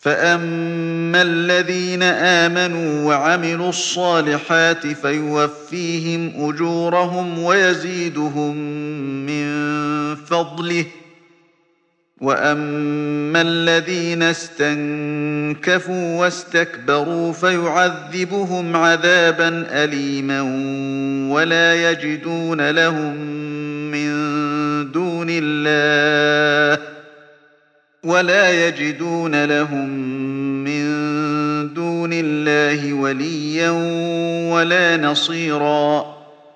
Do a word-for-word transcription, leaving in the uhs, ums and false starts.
فأما الذين آمنوا وعملوا الصالحات فيوفيهم أجورهم ويزيدهم من فضله، وأما الذين استنكفوا واستكبروا فيعذبهم عذابا أليما ولا يجدون لهم من دون الله ولا يجدون لهم من دون الله وليا ولا نصيرا.